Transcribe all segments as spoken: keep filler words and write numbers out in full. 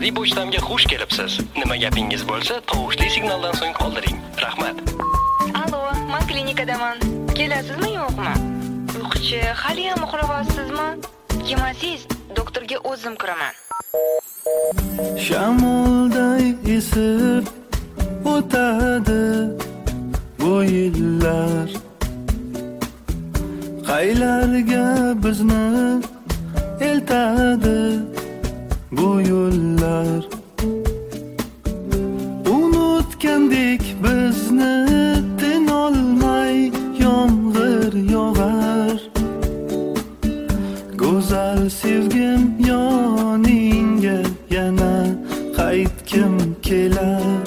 Ovozli pochtamga xush kelibsiz. Nima gapingiz bo'lsa, tovushli signaldan so'ng qoldiring. Rahmat. Allo, men klinikadaman. Kelasizmi yo'qmi? Uyquchi hali ham uxlayapsizmi? Kelmasiz, doktorga o'zim kiraman. Shamolday esib o'tadi bu yillar, qaylarga bizni eltadi bu yo'llar. Unutgandek bizni tinolmay yomg'ir yog'ar. Go'zal sevgim yoningga yana qaytkim kelar.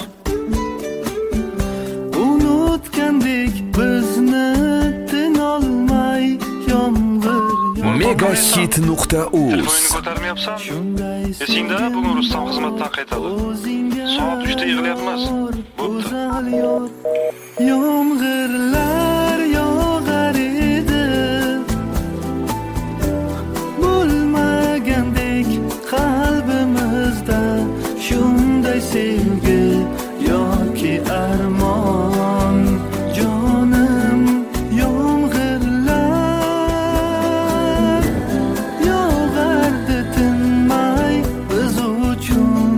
Unutgandek bizni tinolmay yomg'ir yog'ar. Megahit nuqta uz. Telefonini ko'tarmayapsan? Esingda bugun Rustam xizmatdan qaytadi. Soat uchda yig'layapmiz. Bo'pti. Yomg'irlar yog'ar edi, bo'lmagandek qalbimizda shunday sevgi yoki armon. Jonim, yomg'irlar yog'ardi tinmay biz uchun.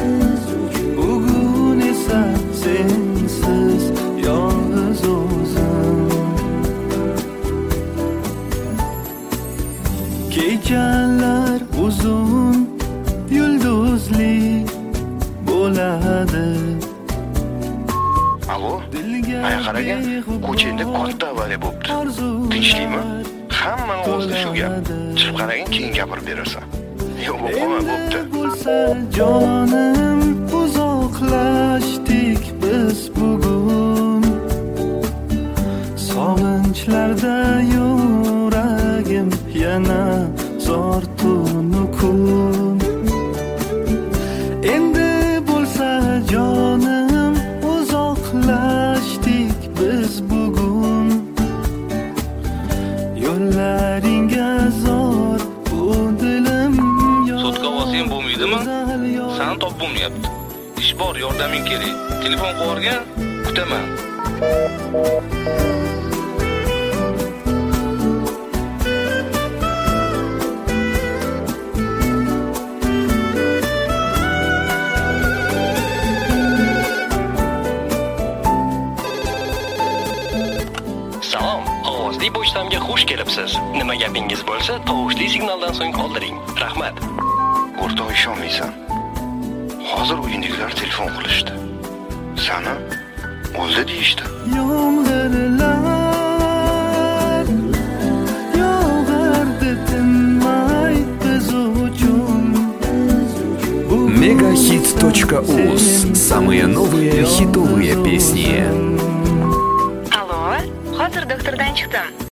Bugun esa sensiz yolg'iz o'zim. Kechalar uzun yulduzli bo'ladi. Alo, aya qaragan, ko'changda katta avariya bo'libdi. Tinchlikmi? Hamma o'zida shu gap. Chiqib qaragan, keyin gapirib berasan. Yo'q, bo'lma, bo'pti. Bo'lsa jonim, uzoqlashdik biz bugun. Sog'inchlarda yuragim yana zor tunu kun. Endi bo'lsa jonim, uzoqlashdik biz bugun. Yo'llaringga zor bu dilim. Sotka olsang bo'lmaydimi? San top bo'lmayapti. Ish bor, yordaming kerak. Telefon qo'yargan, kutaman. Salom, ovozli pochtamga xush kelibsiz. Nima gapingiz bo'lsa, tovushli signaldan so'ng qoldiring. Rahmat. O'rtoq, ishonmaysan. Hozir uyindagilar telefon qilishdi. Sani o'ldi deyishdi. Yomg'irlar yog'ardi tinmay biz uchun. Megahit точка уз. Самые новые хитовые песни. Allo, hozir doktordan chiqdim.